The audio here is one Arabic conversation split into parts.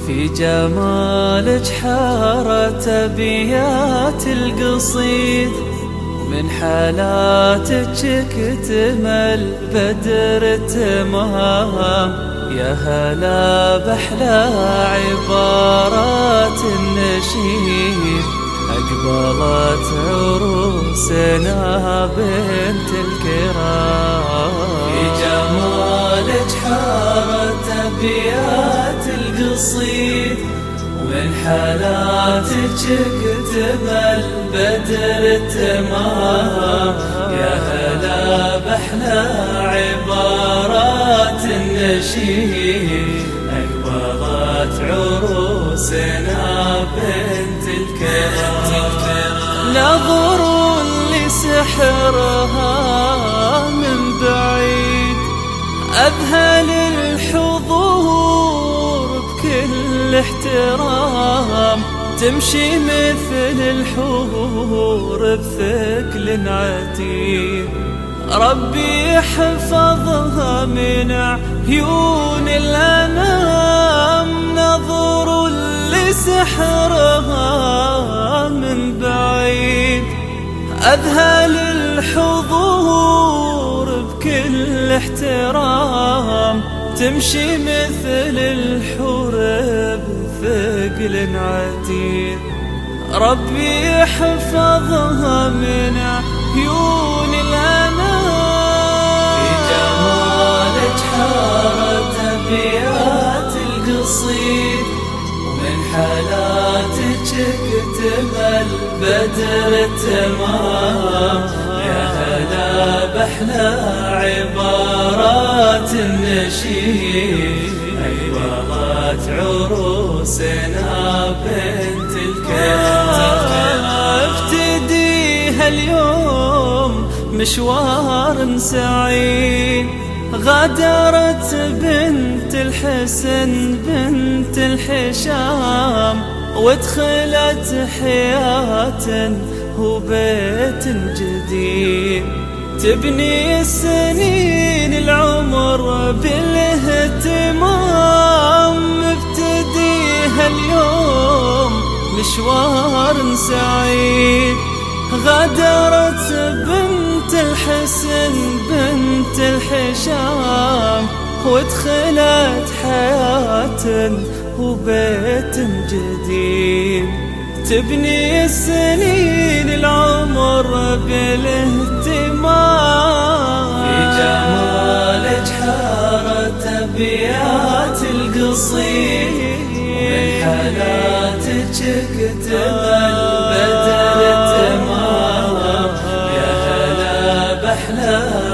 في جمالك حارت أبيات القصيد، من حالاتك اكتمل بدر التمام. يا هلا بأحلى عبارات النشيد، أقبلت عروسنا بنت الكرام. في جمالك حارت أبيات القصيد، ومن حالاتك اكتمل بدر التمام. يا هلا بأحلى عبارات النشيد، أقبلت عروسنا بنت الكرام. نظر لسحرها من بعيد، أذهل الحضور بكل احترام. تمشي مثل الحور بثقل عتيد، ربي يحفظها من عيون الأنام. نظر لسحرها من بعيد، أذهل الحضور بكل احترام. تمشي مثل الحور بثقل عتيد، ربي يحفظها من عيون الأنام. في جمالك حارت أبيات القصيد، ومن حالاتك اكتمل بدر التمام. يا هلا بأحلى عبارات النشيد، أقبلت عروسنا بنت الكرام. ابتديها اليوم مشوار سعيد، غادرت بنت الحسن بنت الحشام. وادخلت حياة وبيت جديد، تبني السنين العمر بالاهتمام. ابتديها اليوم مشوار سعيد، غادرت بنت الحسن بنت الحشام. وادخلت حياة وبيت جديد، تبني السنين العمر بالاهتمام. في جمالك حارت أبيات القصيد، ومن حالاتك اكتمل بدر التمام. يا هلا بأحلى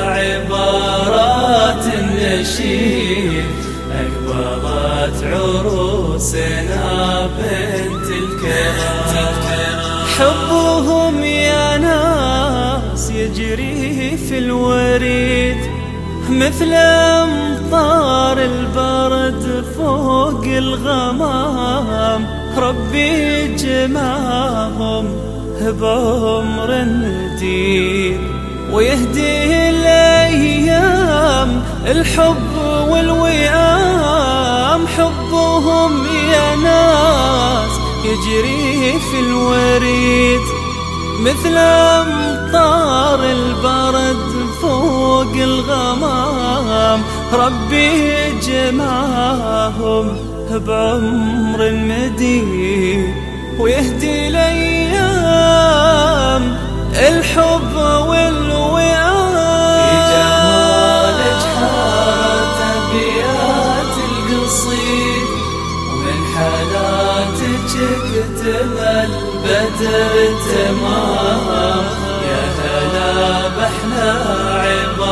عبارات النشيد، أقبلت عروسنا بنت الكرام. حبهم يا ناس يجري في الوريد، مثل أمطار البرد فوق الغمام. ربي جمعهم بعمر مديد، ويهدي الأيام الحب والوئام. حبهم يا ناس يجري في الوريد، مثل أمطار البرد فوق الغمام. ربي جمعهم بعمر مديد، ويهدي الأيام الحب والوئام. في جمالك حارت أبيات القصيد، ومن حالاتك اكتمل بدر التمام. يا هلا بأحلى عبارات